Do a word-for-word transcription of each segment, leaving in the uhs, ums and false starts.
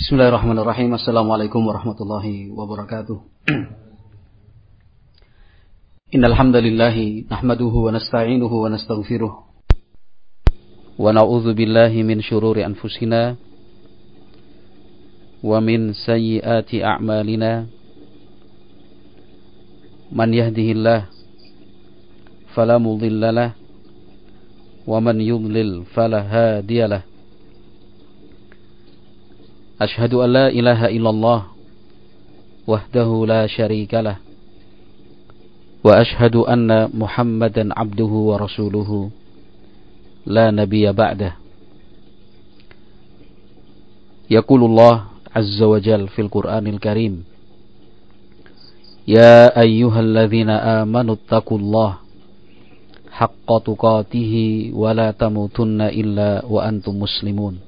Bismillahirrahmanirrahim. Assalamualaikum warahmatullahi wabarakatuh. Innal hamdalillahi nahmaduhu wa nasta'inuhu wa nastaghfiruh. Wa na'udzu billahi min shururi anfusina wa min sayyiati a'malina. Man yahdihillah fala mudhillalah wa man yudlil fala hadiyalah. Ashhadu an la ilaha illallah wahdahu la syarikalah wa ashhadu anna Muhammadan abduhu wa rasuluhu la nabiyya ba'dah. Yaqulullah azza wa jalla fil Qur'anil Karim, ya ayyuhalladzina amanu taqullaha haqqa tuqatih wa la tamutunna illa wa antum muslimun.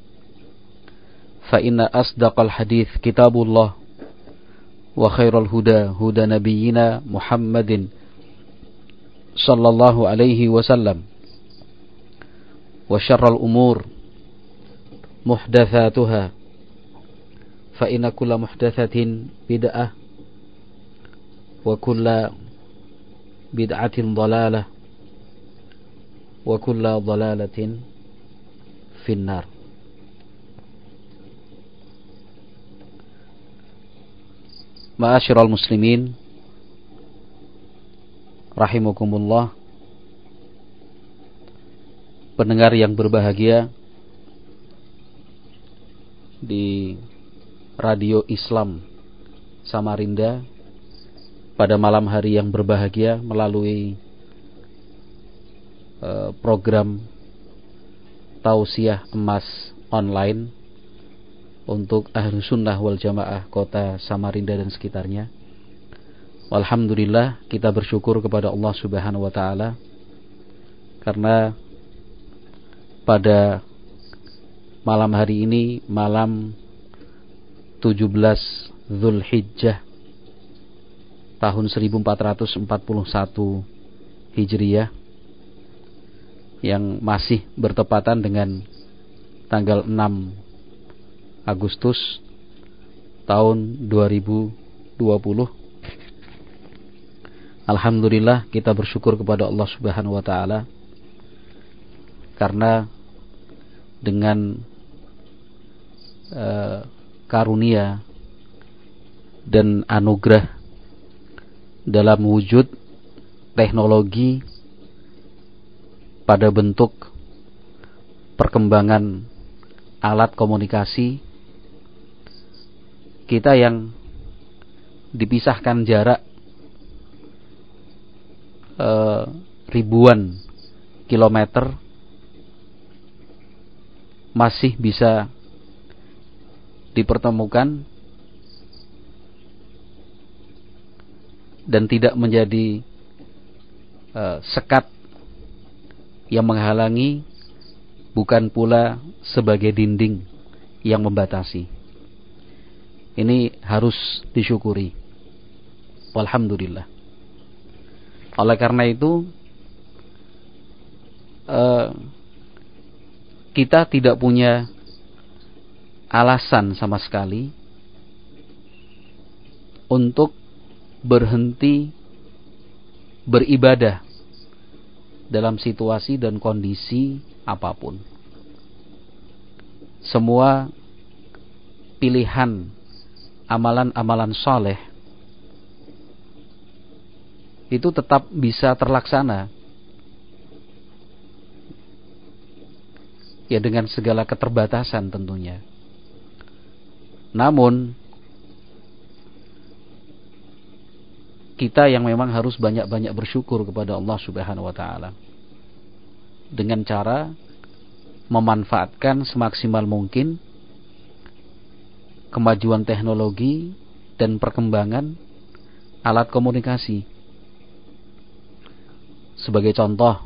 Fa inna asdaqal hadits kitabullah wa khairal huda huda nabiyyina Muhammadin sallallahu alaihi wasallam wa syarral umur muhdatsatuha fa inna kulla muhdatsatin bid'ah wa kulla bid'atin dhalalah wa kulla dhalalatin finnar. Ma'asyiral muslimin rahimakumullah, pendengar yang berbahagia di Radio Islam Samarinda pada malam hari yang berbahagia melalui uh, program Tausiah Emas online untuk Ahlus Sunnah wal Jamaah Kota Samarinda dan sekitarnya. Alhamdulillah, kita bersyukur kepada Allah Subhanahu wa taala karena pada malam hari ini, malam tujuh belas Zulhijjah tahun seribu empat ratus empat puluh satu Hijriah, yang masih bertepatan dengan tanggal enam Agustus tahun dua ribu dua puluh. Alhamdulillah, kita bersyukur kepada Allah Subhanahu wa taala karena dengan uh, karunia dan anugerah dalam wujud teknologi pada bentuk perkembangan alat komunikasi, kita yang dipisahkan jarak e, ribuan kilometer masih bisa dipertemukan dan tidak menjadi e, sekat yang menghalangi, bukan pula sebagai dinding yang membatasi. Ini harus disyukuri. Alhamdulillah. Oleh karena itu, eh, kita tidak punya alasan sama sekali untuk berhenti beribadah dalam situasi dan kondisi apapun. Semua pilihan amalan-amalan soleh itu tetap bisa terlaksana, ya dengan segala keterbatasan tentunya. Namun kita yang memang harus banyak-banyak bersyukur kepada Allah Subhanahu wa taala dengan cara memanfaatkan semaksimal mungkin kemajuan teknologi dan perkembangan alat komunikasi. Sebagai contoh,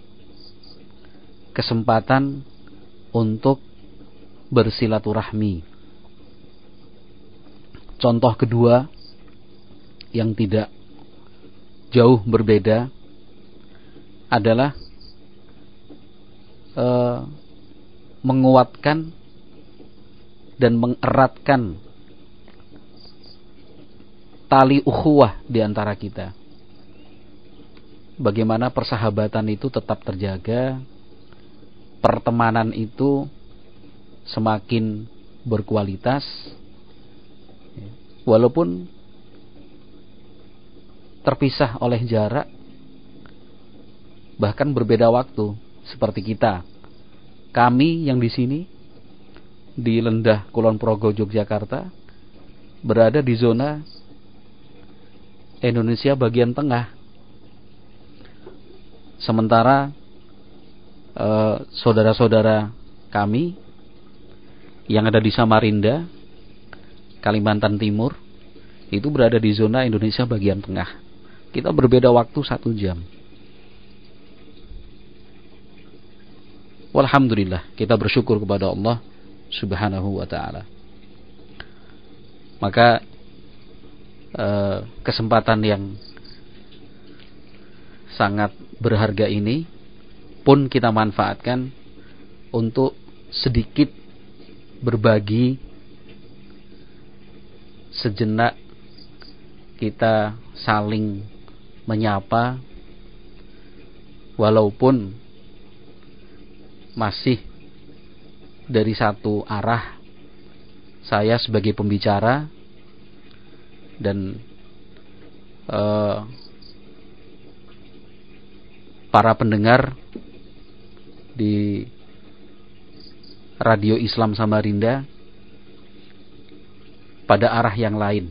kesempatan untuk bersilaturahmi. Contoh kedua yang tidak jauh berbeda adalah e, menguatkan dan mengeratkan tali ukhuwah di antara kita. Bagaimana persahabatan itu tetap terjaga, pertemanan itu semakin berkualitas, walaupun terpisah oleh jarak, bahkan berbeda waktu. Seperti kita, kami yang di sini di Lendah Kulon Progo Yogyakarta berada di zona Indonesia bagian tengah, sementara eh, saudara-saudara kami yang ada di Samarinda, Kalimantan Timur, itu berada di zona Indonesia bagian tengah. Kita berbeda waktu satu jam. Walhamdulillah, kita bersyukur kepada Allah Subhanahu wa ta'ala. Maka eh, kesempatan yang sangat berharga ini pun kita manfaatkan untuk sedikit berbagi, sejenak kita saling menyapa, walaupun masih dari satu arah, saya sebagai pembicara dan eh, para pendengar di Radio Islam Samarinda pada arah yang lain.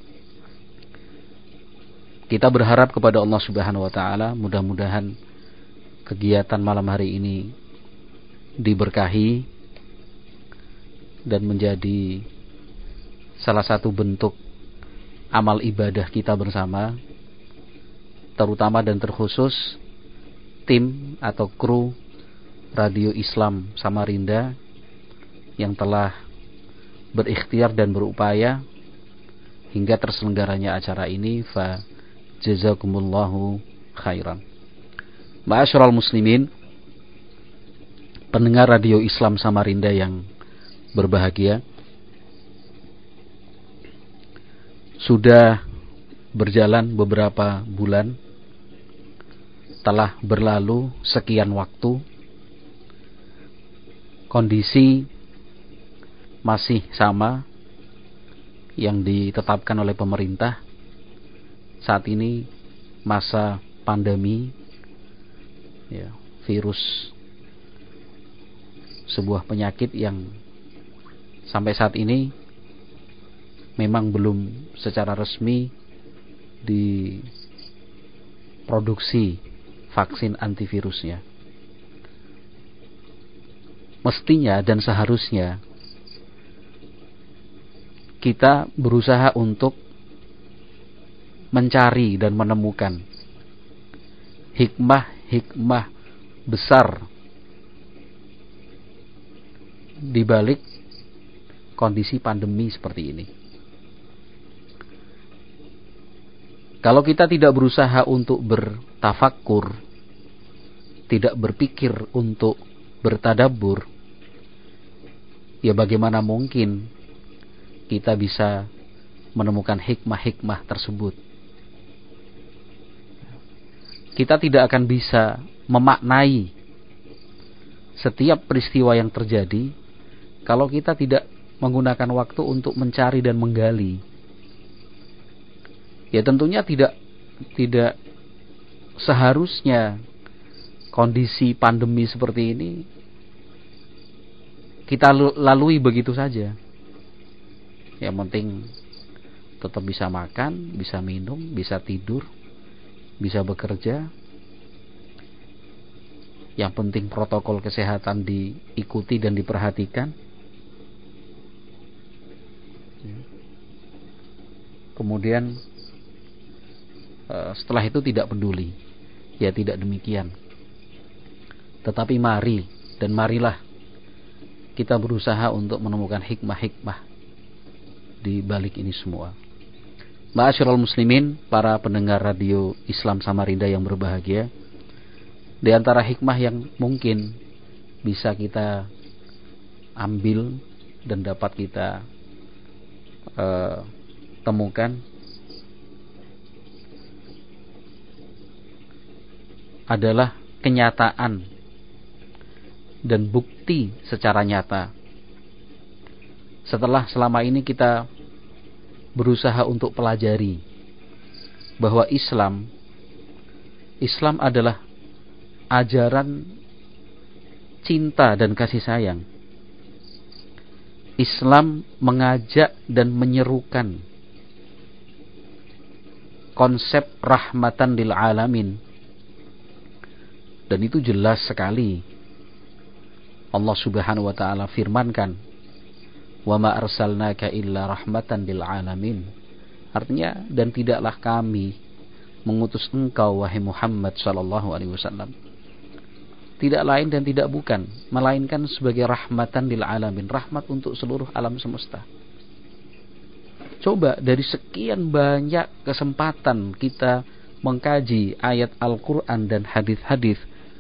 Kita berharap kepada Allah Subhanahu wa ta'ala, mudah-mudahan kegiatan malam hari ini diberkahi dan menjadi salah satu bentuk amal ibadah kita bersama, terutama dan terkhusus tim atau kru Radio Islam Samarinda yang telah berikhtiar dan berupaya hingga terselenggaranya acara ini. Fa jazakumullahu khairan. Ma'asyiral muslimin, pendengar Radio Islam Samarinda yang berbahagia, sudah berjalan beberapa bulan, telah berlalu sekian waktu, kondisi masih sama yang ditetapkan oleh pemerintah. Saat ini masa pandemi, ya, virus, sebuah penyakit yang sampai saat ini memang belum secara resmi diproduksi vaksin antivirusnya. Mestinya dan seharusnya kita berusaha untuk mencari dan menemukan hikmah-hikmah besar di balik kondisi pandemi seperti ini. Kalau kita tidak berusaha untuk bertafakkur, tidak berpikir untuk bertadabbur, ya bagaimana mungkin kita bisa menemukan hikmah-hikmah tersebut? Kita tidak akan bisa memaknai setiap peristiwa yang terjadi kalau kita tidak menggunakan waktu untuk mencari dan menggali. Ya tentunya tidak tidak seharusnya kondisi pandemi seperti ini kita lalui begitu saja. Yang penting tetap bisa makan, bisa minum, bisa tidur, bisa bekerja. Yang penting protokol kesehatan diikuti dan diperhatikan. Kemudian setelah itu tidak peduli. Ya tidak demikian. Tetapi mari dan marilah kita berusaha untuk menemukan hikmah-hikmah di balik ini semua. Ma'asyiral muslimin, para pendengar Radio Islam Samarinda yang berbahagia, di antara hikmah yang mungkin bisa kita ambil dan dapat kita uh, temukan adalah kenyataan dan bukti secara nyata. Setelah selama ini kita berusaha untuk pelajari bahwa Islam Islam adalah ajaran cinta dan kasih sayang. Islam mengajak dan menyerukan konsep rahmatan lil alamin. Dan itu jelas sekali. Allah Subhanahu wa taala firmankan, "Wa ma arsalnaka illa rahmatan lil alamin." Artinya, dan tidaklah kami mengutus engkau wahai Muhammad sallallahu alaihi wasallam, tidak lain dan tidak bukan melainkan sebagai rahmatan lil alamin, rahmat untuk seluruh alam semesta. Coba dari sekian banyak kesempatan kita mengkaji ayat Al-Qur'an dan hadis-hadis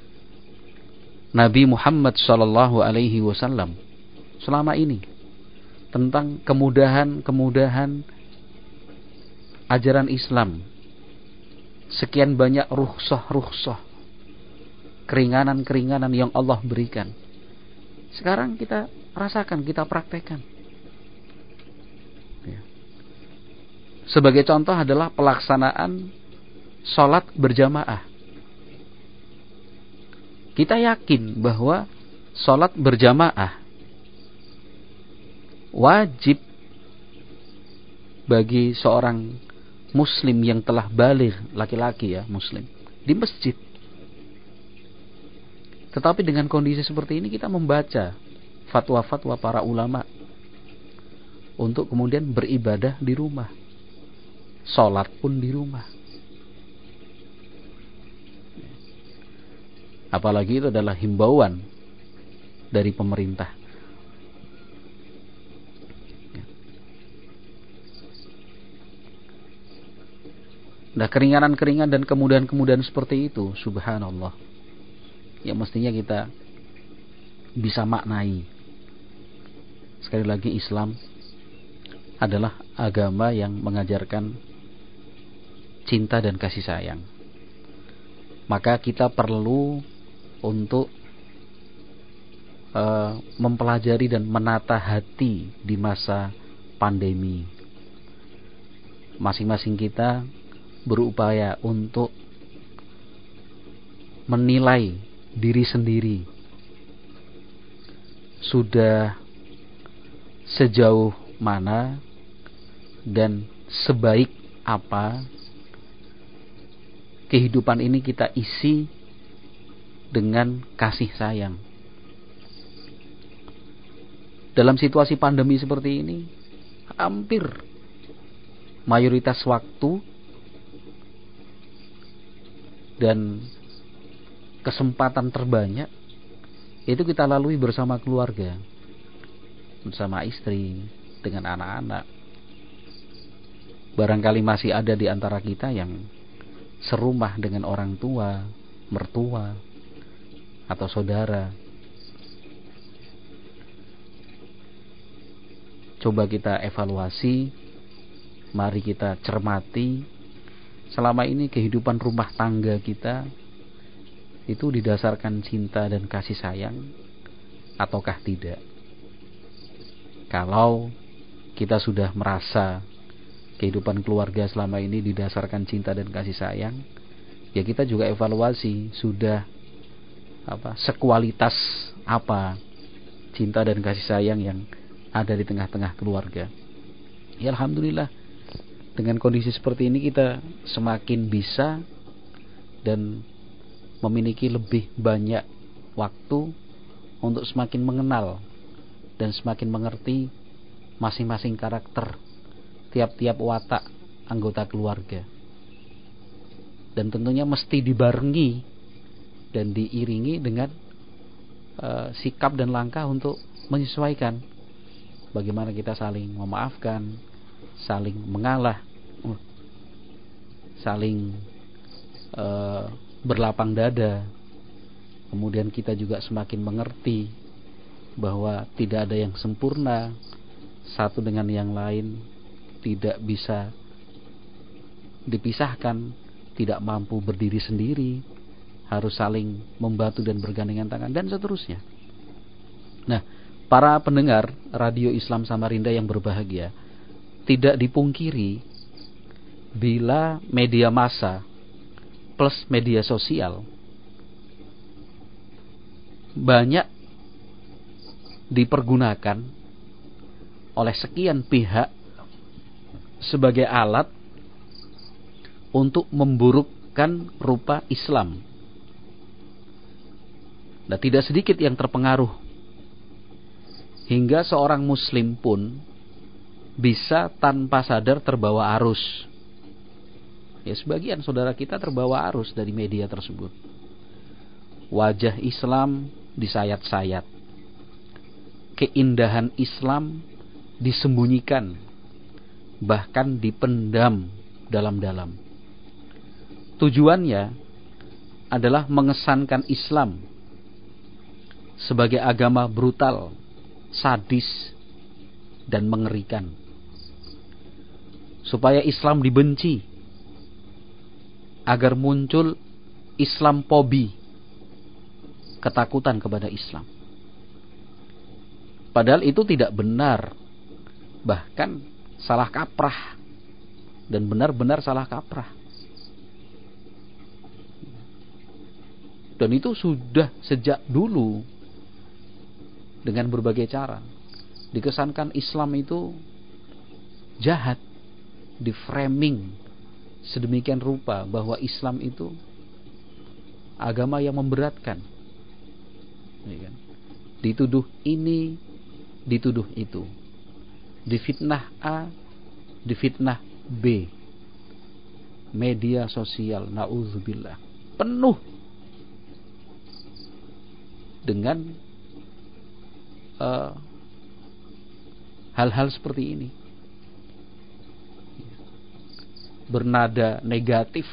Nabi Muhammad sallallahu alaihi wasallam selama ini tentang kemudahan-kemudahan ajaran Islam. Sekian banyak rukhsah-rukhsah, keringanan-keringanan yang Allah berikan. Sekarang kita rasakan, kita praktekkan. Sebagai contoh adalah pelaksanaan sholat berjamaah. Kita yakin bahwa sholat berjamaah wajib bagi seorang muslim yang telah baligh, laki-laki ya, muslim, di masjid. Tetapi dengan kondisi seperti ini kita membaca fatwa-fatwa para ulama untuk kemudian beribadah di rumah, sholat pun di rumah. Apalagi itu adalah himbauan dari pemerintah. Nah, keringanan-keringanan dan kemudahan-kemudahan seperti itu, subhanallah, yang mestinya kita bisa maknai. Sekali lagi, Islam adalah agama yang mengajarkan cinta dan kasih sayang. Maka kita perlu untuk uh, mempelajari dan menata hati di masa pandemi. Masing-masing kita berupaya untuk menilai diri sendiri. Sudah sejauh mana dan sebaik apa kehidupan ini kita isi dengan kasih sayang. Dalam situasi pandemi seperti ini, hampir mayoritas waktu dan kesempatan terbanyak itu kita lalui bersama keluarga, bersama istri, dengan anak-anak. Barangkali masih ada di antara kita yang serumah dengan orang tua, mertua, atau saudara. Coba kita evaluasi, mari kita cermati, selama ini kehidupan rumah tangga kita itu didasarkan cinta dan kasih sayang ataukah tidak. Kalau kita sudah merasa kehidupan keluarga selama ini didasarkan cinta dan kasih sayang, ya kita juga evaluasi, sudah apa sekualitas apa cinta dan kasih sayang yang ada di tengah-tengah keluarga. Ya alhamdulillah, dengan kondisi seperti ini kita semakin bisa dan memiliki lebih banyak waktu untuk semakin mengenal dan semakin mengerti masing-masing karakter tiap-tiap watak anggota keluarga. Dan tentunya mesti dibarengi dan diiringi dengan uh, sikap dan langkah untuk menyesuaikan. Bagaimana kita saling memaafkan, saling mengalah, uh, saling uh, berlapang dada. Kemudian kita juga semakin mengerti bahwa tidak ada yang sempurna satu dengan yang lain, tidak bisa dipisahkan, tidak mampu berdiri sendiri, harus saling membantu dan bergandengan tangan, dan seterusnya. Nah, para pendengar Radio Islam Samarinda yang berbahagia, tidak dipungkiri bila media massa plus media sosial banyak dipergunakan oleh sekian pihak sebagai alat untuk memburukkan rupa Islam. Nah, tidak sedikit yang terpengaruh, hingga seorang muslim pun bisa tanpa sadar terbawa arus. Ya, sebagian saudara kita terbawa arus dari media tersebut. Wajah Islam disayat-sayat, keindahan Islam disembunyikan, bahkan dipendam dalam-dalam. Tujuannya adalah mengesankan Islam sebagai agama brutal, sadis, dan mengerikan, supaya Islam dibenci, agar muncul Islamophobia, ketakutan kepada Islam. Padahal itu tidak benar, bahkan salah kaprah, dan benar-benar salah kaprah. Dan itu sudah sejak dulu dengan berbagai cara dikesankan Islam itu jahat, di framing sedemikian rupa bahwa Islam itu agama yang memberatkan, ya kan? Dituduh ini, dituduh itu, difitnah A, difitnah B. Media sosial, na'udzubillah, penuh dengan uh, hal-hal seperti ini, bernada negatif,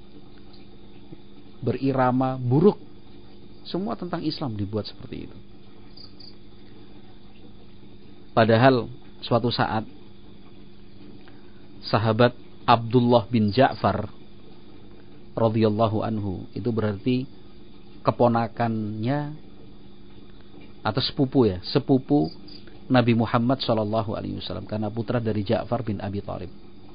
berirama buruk, semua tentang Islam dibuat seperti itu. Padahal suatu saat sahabat Abdullah bin Ja'far radhiyallahu anhu, itu berarti keponakannya atau sepupu ya, sepupu Nabi Muhammad shallallahu alaihi wasallam, karena putra dari Ja'far bin Abi Thalib.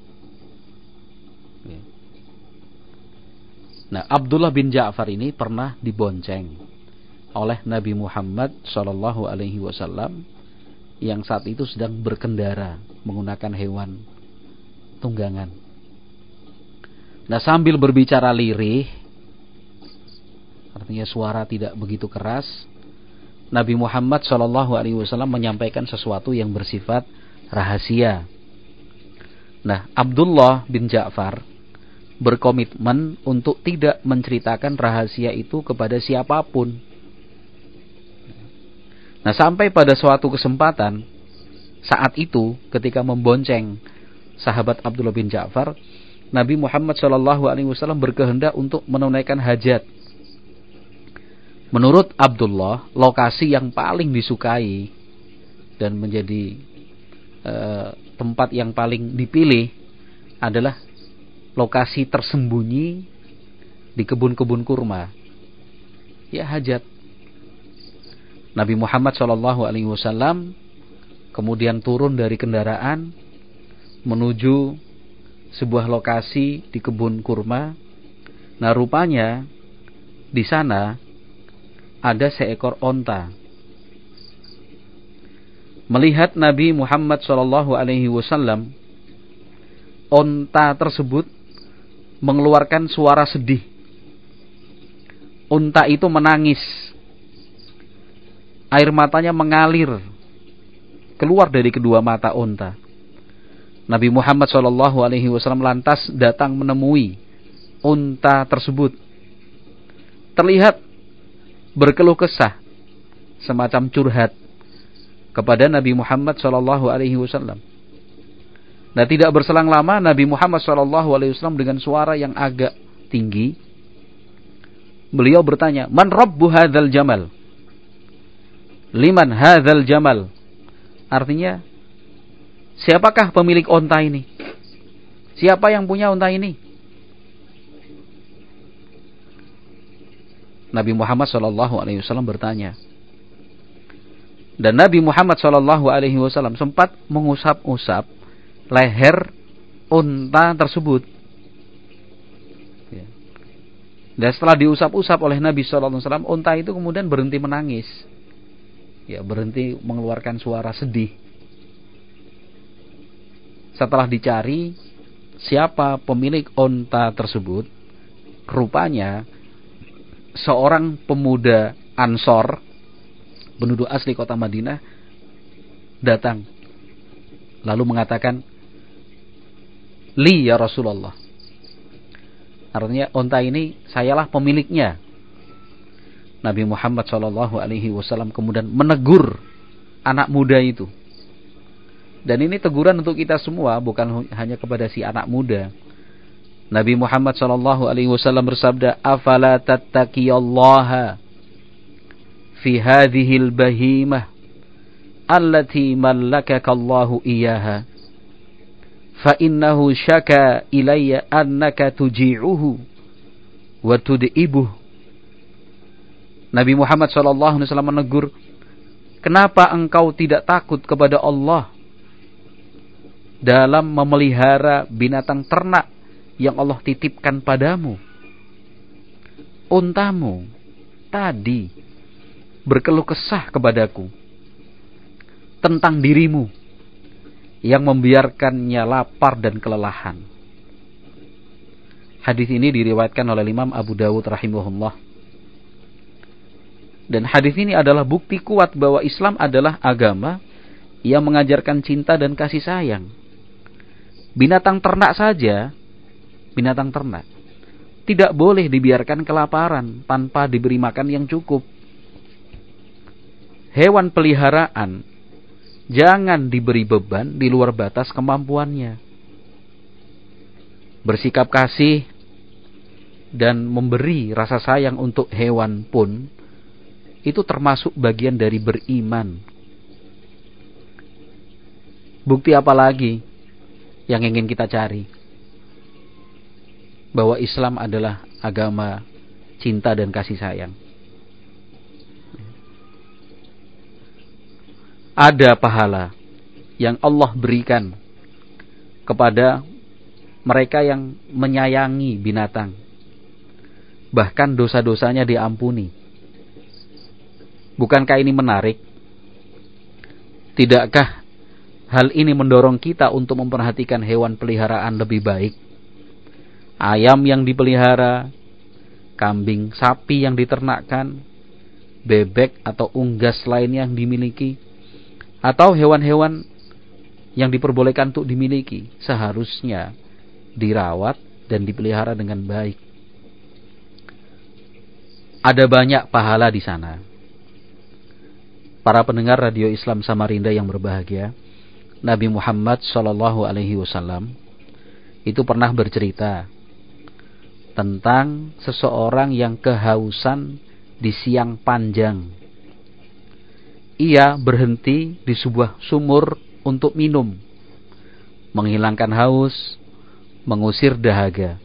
Nah, Abdullah bin Ja'far ini pernah dibonceng oleh Nabi Muhammad shallallahu alaihi wasallam yang saat itu sedang berkendara menggunakan hewan tunggangan. Nah, sambil berbicara lirih, artinya suara tidak begitu keras, Nabi Muhammad shallallahu alaihi wasallam menyampaikan sesuatu yang bersifat rahasia. Nah, Abdullah bin Ja'far berkomitmen untuk tidak menceritakan rahasia itu kepada siapapun. Nah, sampai pada suatu kesempatan, saat itu ketika membonceng sahabat Abdullah bin Ja'far, Nabi Muhammad shallallahu alaihi wasallam berkehendak untuk menunaikan hajat. Menurut Abdullah, lokasi yang paling disukai dan menjadi e, tempat yang paling dipilih adalah lokasi tersembunyi di kebun-kebun kurma. Ya, hajat. Nabi Muhammad shallallahu alaihi wasallam kemudian turun dari kendaraan menuju sebuah lokasi di kebun kurma. Nah, rupanya di sana ada seekor onta. Melihat Nabi Muhammad shallallahu alaihi wasallam, onta tersebut mengeluarkan suara sedih. Onta itu menangis. Air matanya mengalir keluar dari kedua mata onta. Nabi Muhammad shallallahu alaihi wasallam lantas datang menemui onta tersebut. Terlihat berkeluh kesah, semacam curhat kepada Nabi Muhammad shallallahu alaihi wasallam. Nah, tidak berselang lama Nabi Muhammad shallallahu alaihi wasallam dengan suara yang agak tinggi, beliau bertanya, "Man rabbu hadzal jamal?" liman hadzal jamal. Artinya, siapakah pemilik onta ini? Siapa yang punya onta ini? Nabi Muhammad shallallahu alaihi wasallam bertanya. Dan Nabi Muhammad shallallahu alaihi wasallam sempat mengusap-usap leher unta tersebut. Dan setelah diusap-usap oleh Nabi shallallahu alaihi wasallam, unta itu kemudian berhenti menangis. Ya, berhenti mengeluarkan suara sedih. Setelah dicari siapa pemilik unta tersebut, rupanya seorang pemuda Ansor, penduduk asli kota Madinah, datang lalu mengatakan, "Li ya Rasulullah." Artinya unta ini sayalah pemiliknya. Nabi Muhammad shallallahu alaihi wasallam kemudian menegur anak muda itu. Dan ini teguran untuk kita semua, bukan hanya kepada si anak muda. Nabi Muhammad shallallahu alaihi wasallam bersabda, "Afala tattaqiyallaha fi hadhil bahimah allati mallakakallahu iyyaha fa innahu syaka ilayya annaka tuji'uhu wa tud'ibuhu." Nabi Muhammad shallallahu alaihi wasallam menegur, kenapa engkau tidak takut kepada Allah dalam memelihara binatang ternak yang Allah titipkan padamu? Untamu tadi berkeluh kesah kepadaku tentang dirimu yang membiarkannya lapar dan kelelahan. Hadis ini diriwayatkan oleh Imam Abu Dawud rahimahullah. Dan hadis ini adalah bukti kuat bahwa Islam adalah agama yang mengajarkan cinta dan kasih sayang. Binatang ternak saja, binatang ternak, tidak boleh dibiarkan kelaparan tanpa diberi makan yang cukup. Hewan peliharaan jangan diberi beban di luar batas kemampuannya. Bersikap kasih dan memberi rasa sayang untuk hewan pun itu termasuk bagian dari beriman. Bukti apa lagi yang ingin kita cari? Bahwa Islam adalah agama cinta dan kasih sayang. Ada pahala yang Allah berikan kepada mereka yang menyayangi binatang. Bahkan dosa-dosanya diampuni. Bukankah ini menarik? Tidakkah hal ini mendorong kita untuk memperhatikan hewan peliharaan lebih baik? Ayam yang dipelihara, kambing, sapi yang diternakkan, bebek atau unggas lain yang dimiliki, atau hewan-hewan yang diperbolehkan untuk dimiliki, seharusnya dirawat dan dipelihara dengan baik. Ada banyak pahala di sana. Para pendengar Radio Islam Samarinda yang berbahagia, Nabi Muhammad shallallahu alaihi wasallam itu pernah bercerita tentang seseorang yang kehausan di siang panjang. Ia berhenti di sebuah sumur untuk minum, menghilangkan haus, mengusir dahaga.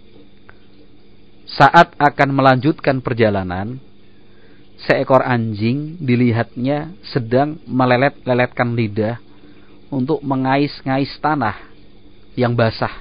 Saat akan melanjutkan perjalanan, seekor anjing dilihatnya sedang melelet-leletkan lidah untuk mengais-ngais tanah yang basah.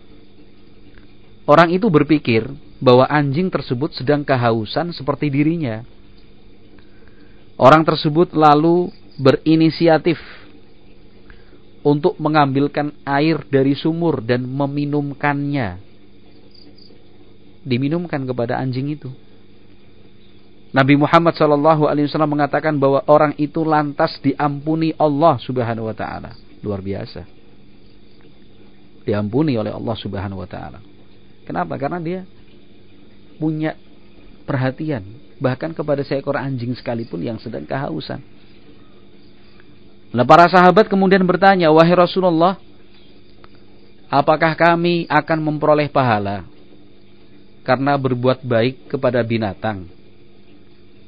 Orang itu berpikir bahwa anjing tersebut sedang kehausan seperti dirinya. Orang tersebut lalu berinisiatif untuk mengambilkan air dari sumur dan meminumkannya. Diminumkan kepada anjing itu. Nabi Muhammad shallallahu alaihi wasallam mengatakan bahwa orang itu lantas diampuni Allah subhanahu wa ta'ala. Luar biasa. Diampuni oleh Allah subhanahu wa ta'ala. Kenapa? Karena dia punya perhatian. Bahkan kepada seekor anjing sekalipun yang sedang kehausan. Nah, para sahabat kemudian bertanya, wahai Rasulullah, apakah kami akan memperoleh pahala karena berbuat baik kepada binatang?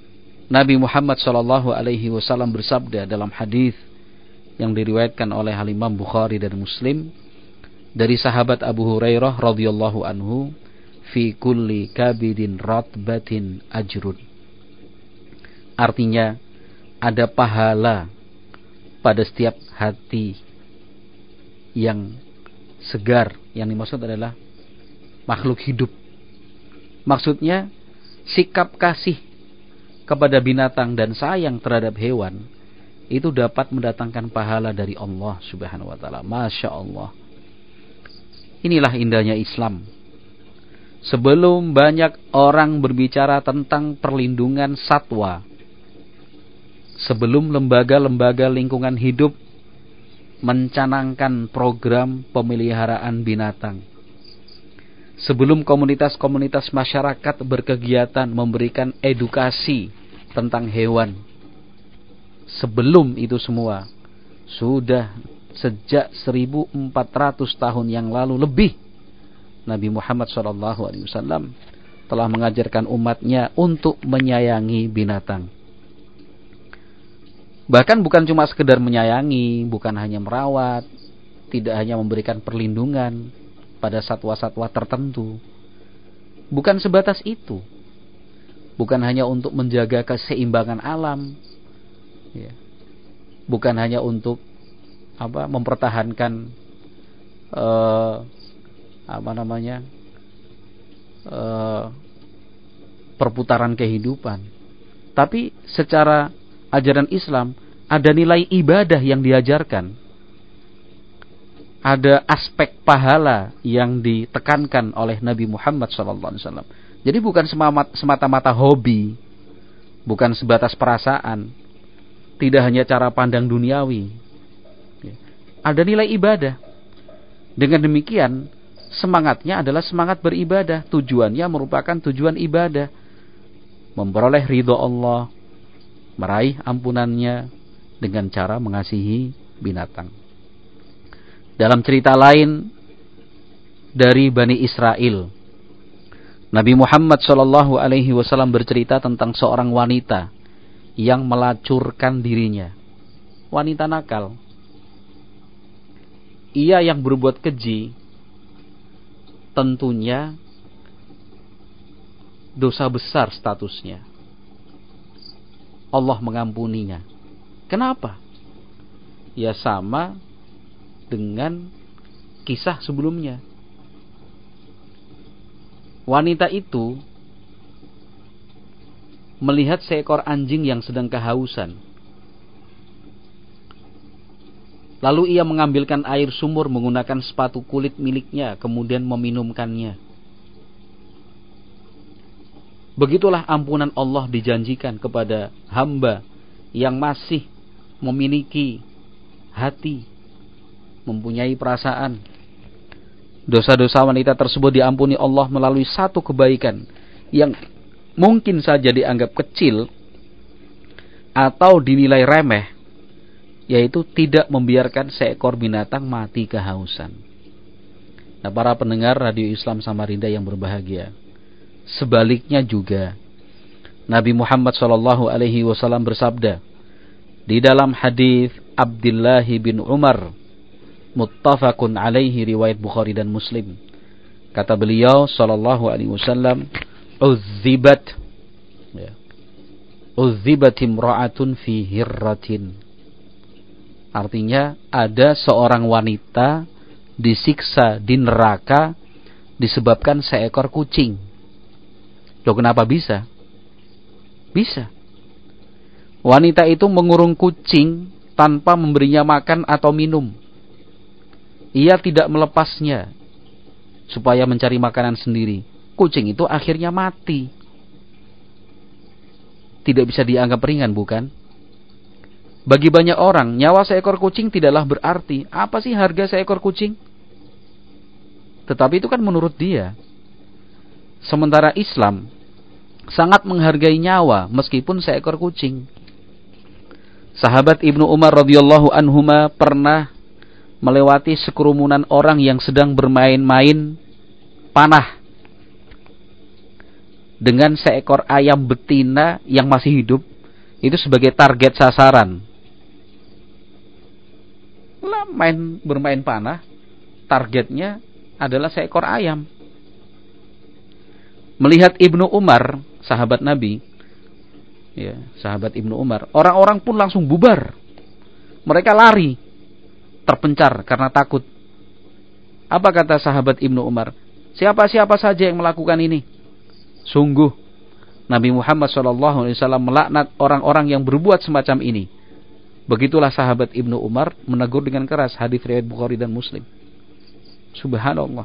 Nabi Muhammad shallallahu alaihi wasallam bersabda dalam hadis yang diriwayatkan oleh Imam Bukhari dan Muslim dari sahabat Abu Hurairah radhiyallahu anhu, fi kulli kabidin ratbatin ajrun. Artinya ada pahala pada setiap hati yang segar. Yang dimaksud adalah makhluk hidup. Maksudnya sikap kasih kepada binatang dan sayang terhadap hewan itu dapat mendatangkan pahala dari Allah Subhanahu wa taala. Masya Allah. Inilah indahnya Islam. Sebelum banyak orang berbicara tentang perlindungan satwa, sebelum lembaga-lembaga lingkungan hidup mencanangkan program pemeliharaan binatang, sebelum komunitas-komunitas masyarakat berkegiatan memberikan edukasi tentang hewan, sebelum itu semua, sudah sejak seribu empat ratus tahun yang lalu lebih, Nabi Muhammad shallallahu alaihi wasallam telah mengajarkan umatnya untuk menyayangi binatang. Bahkan bukan cuma sekedar menyayangi, bukan hanya merawat, tidak hanya memberikan perlindungan pada satwa-satwa tertentu. Bukan sebatas itu. Bukan hanya untuk menjaga keseimbangan alam, ya. Bukan hanya untuk apa mempertahankan eh, apa namanya uh, perputaran kehidupan, tapi secara ajaran Islam ada nilai ibadah yang diajarkan, ada aspek pahala yang ditekankan oleh Nabi Muhammad shallallahu alaihi wasallam. Jadi bukan semata-mata hobi, bukan sebatas perasaan, tidak hanya cara pandang duniawi, ada nilai ibadah. Dengan demikian semangatnya adalah semangat beribadah. Tujuannya merupakan tujuan ibadah, memperoleh ridho Allah, meraih ampunannya dengan cara mengasihi binatang. Dalam cerita lain dari Bani Israel, Nabi Muhammad shallallahu alaihi wasallam bercerita tentang seorang wanita yang melacurkan dirinya. Wanita nakal. Ia yang berbuat keji, tentunya dosa besar statusnya. Allah mengampuninya. Kenapa? Ya sama dengan kisah sebelumnya. Wanita itu melihat seekor anjing yang sedang kehausan. Lalu ia mengambilkan air sumur menggunakan sepatu kulit miliknya, kemudian meminumkannya. Begitulah ampunan Allah dijanjikan kepada hamba yang masih memiliki hati, mempunyai perasaan. Dosa-dosa wanita tersebut diampuni Allah melalui satu kebaikan yang mungkin saja dianggap kecil atau dinilai remeh, yaitu tidak membiarkan seekor binatang mati kehausan. Nah, para pendengar Radio Islam Samarinda yang berbahagia, sebaliknya juga Nabi Muhammad shallallahu alaihi wasallam bersabda di dalam hadis Abdullah bin Umar, muttafaqun alaihi, riwayat Bukhari dan Muslim. Kata beliau shallallahu alaihi wasallam, uzzibat ya, uzzibat imra'atun fi hirratin. Artinya ada seorang wanita disiksa di neraka disebabkan seekor kucing. Loh, kenapa bisa? Bisa. Wanita itu mengurung kucing tanpa memberinya makan atau minum. Ia tidak melepasnya supaya mencari makanan sendiri. Kucing itu akhirnya mati. Tidak bisa dianggap ringan, bukan? Bagi banyak orang, nyawa seekor kucing tidaklah berarti. Apa sih harga seekor kucing? Tetapi itu kan menurut dia. Sementara Islam sangat menghargai nyawa meskipun seekor kucing. Sahabat Ibnu Umar radhiyallahu anhuma pernah melewati sekerumunan orang yang sedang bermain-main panah dengan seekor ayam betina yang masih hidup itu sebagai target sasaran. Lah main bermain panah, targetnya adalah seekor ayam. Melihat Ibnu Umar, sahabat Nabi, ya, sahabat Ibnu Umar, orang-orang pun langsung bubar. Mereka lari, terpencar karena takut. Apa kata sahabat Ibnu Umar? Siapa-siapa saja yang melakukan ini? Sungguh Nabi Muhammad shallallahu alaihi wasallam melaknat orang-orang yang berbuat semacam ini. Begitulah sahabat Ibnu Umar menegur dengan keras. Hadis riwayat Bukhari dan Muslim. Subhanallah.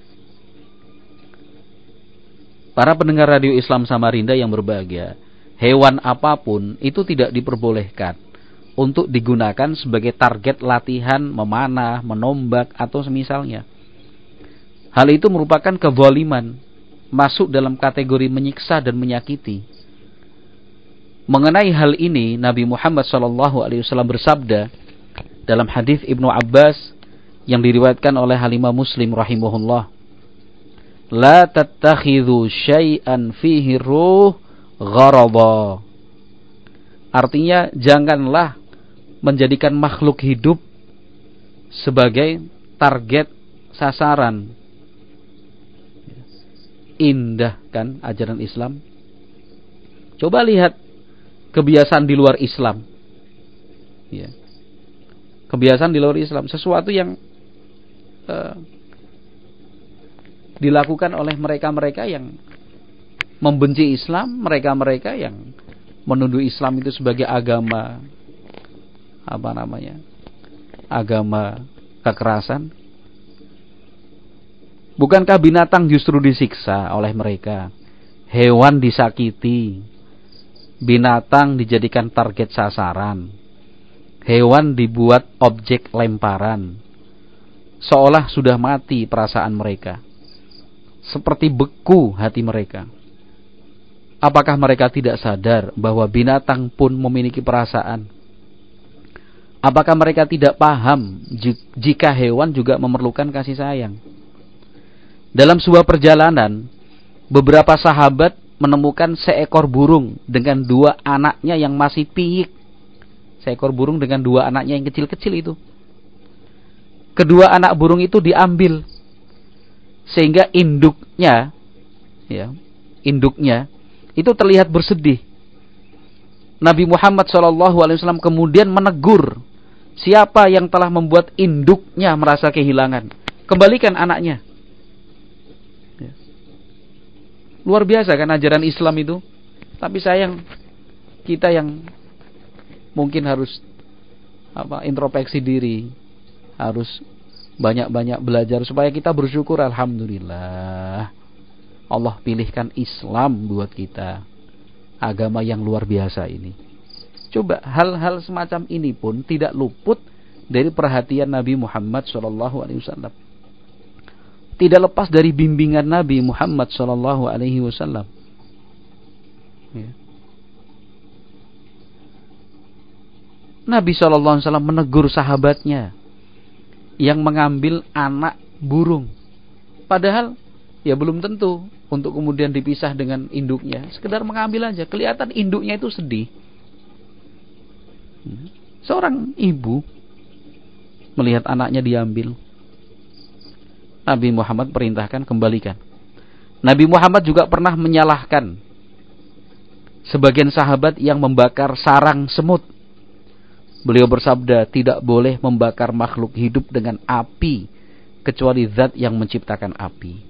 Para pendengar radio Islam Samarinda yang berbahagia, hewan apapun itu tidak diperbolehkan untuk digunakan sebagai target latihan memanah, menombak atau semisalnya. Hal itu merupakan kezaliman, masuk dalam kategori menyiksa dan menyakiti. Mengenai hal ini, Nabi Muhammad shallallahu alaihi wasallam bersabda dalam hadis Ibnu Abbas yang diriwayatkan oleh Halimah Muslim rahimahullah, la tattakhidhu syai'an fihi ruh gharada. Artinya, janganlah menjadikan makhluk hidup sebagai target sasaran. Indah kan ajaran Islam? Coba lihat kebiasaan di luar Islam. Ya. Kebiasaan di luar Islam, sesuatu yang uh, dilakukan oleh mereka-mereka yang membenci Islam, mereka-mereka yang menuduh Islam itu sebagai agama apa namanya? Agama kekerasan. Bukankah binatang justru disiksa oleh mereka? Hewan disakiti, binatang dijadikan target sasaran, hewan dibuat objek lemparan, seolah sudah mati perasaan mereka. Seperti beku hati mereka. Apakah mereka tidak sadar bahwa binatang pun memiliki perasaan? Apakah mereka tidak paham jika hewan juga memerlukan kasih sayang? Dalam sebuah perjalanan, beberapa sahabat menemukan seekor burung dengan dua anaknya yang masih piik. Seekor burung dengan dua anaknya yang kecil-kecil itu. Kedua anak burung itu diambil, sehingga induknya, ya, induknya itu terlihat bersedih. Nabi Muhammad shallallahu alaihi wasallam kemudian menegur siapa yang telah membuat induknya merasa kehilangan. Kembalikan anaknya. Ya. Luar biasa kan ajaran Islam itu. Tapi sayang kita yang mungkin harus apa introspeksi diri, harus banyak-banyak belajar supaya kita bersyukur. Alhamdulillah Allah pilihkan Islam buat kita, agama yang luar biasa ini. Coba hal-hal semacam ini pun tidak luput dari perhatian Nabi Muhammad shallallahu alaihi wasallam. Tidak lepas dari bimbingan Nabi Muhammad shallallahu alaihi wasallam. Ya. Nabi shallallahu alaihi wasallam menegur sahabatnya yang mengambil anak burung. Padahal ya belum tentu untuk kemudian dipisah dengan induknya. Sekedar mengambil aja. Kelihatan induknya itu sedih. Seorang ibu melihat anaknya diambil. Nabi Muhammad perintahkan kembalikan. Nabi Muhammad juga pernah menyalahkan sebagian sahabat yang membakar sarang semut. Beliau bersabda, tidak boleh membakar makhluk hidup dengan api kecuali zat yang menciptakan api.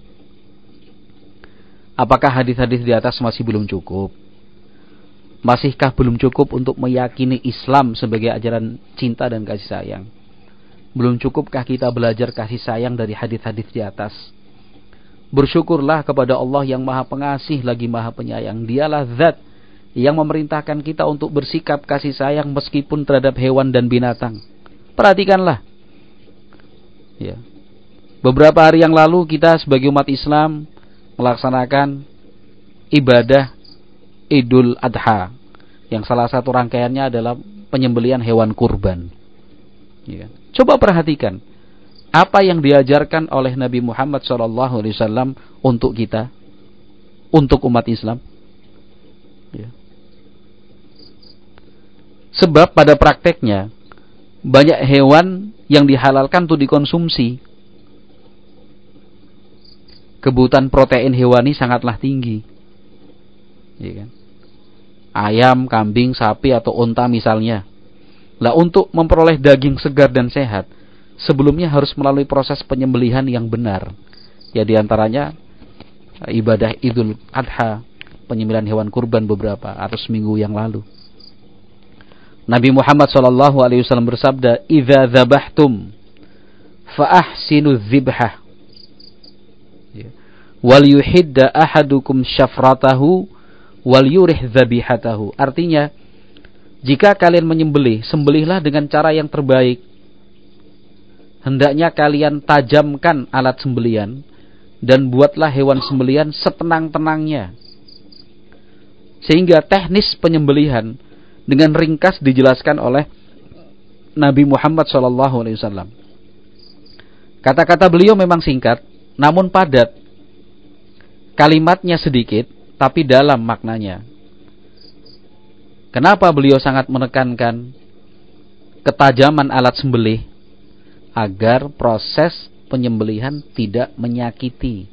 Apakah hadis-hadis di atas masih belum cukup? Masihkah belum cukup untuk meyakini Islam sebagai ajaran cinta dan kasih sayang? Belum cukupkah kita belajar kasih sayang dari hadis-hadis di atas? Bersyukurlah kepada Allah yang Maha Pengasih lagi Maha Penyayang. Dialah zat yang memerintahkan kita untuk bersikap kasih sayang meskipun terhadap hewan dan binatang. Perhatikanlah. Ya. Beberapa hari yang lalu kita sebagai umat Islam melaksanakan ibadah Idul Adha, yang salah satu rangkaiannya adalah penyembelihan hewan kurban. Ya. Coba perhatikan apa yang diajarkan oleh Nabi Muhammad shallallahu alaihi wasallam untuk kita, untuk umat Islam. Ya. Sebab pada prakteknya banyak hewan yang dihalalkan untuk dikonsumsi. Kebutuhan protein hewani sangatlah tinggi. Ya kan? Ayam, kambing, sapi atau unta misalnya. Lah untuk memperoleh daging segar dan sehat, sebelumnya harus melalui proses penyembelihan yang benar. Ya diantaranya ibadah Idul Adha, penyembelihan hewan kurban beberapa atau seminggu yang lalu. Nabi Muhammad shallallahu alaihi wasallam bersabda, "Idza dzabahtum fa ahsinu dzibhah. Wal yuhidda ahadukum syafratahu wal yurih dzabihatahu." Artinya, jika kalian menyembelih, sembelihlah dengan cara yang terbaik. Hendaknya kalian tajamkan alat sembelihan dan buatlah hewan sembelihan setenang-tenangnya. Sehingga teknis penyembelihan dengan ringkas dijelaskan oleh Nabi Muhammad shallallahu alaihi wasallam. Kata-kata beliau memang singkat, namun padat. Kalimatnya sedikit, tapi dalam maknanya. Kenapa beliau sangat menekankan ketajaman alat sembelih? Agar proses penyembelihan tidak menyakiti,